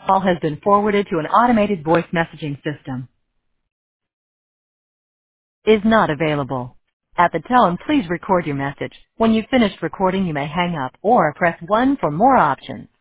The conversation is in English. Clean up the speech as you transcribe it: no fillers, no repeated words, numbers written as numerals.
Call has been forwarded to an automated voice messaging system. Is not available. At the tone, please record your message. When you've finished recording, you may hang up or press 1 for more options.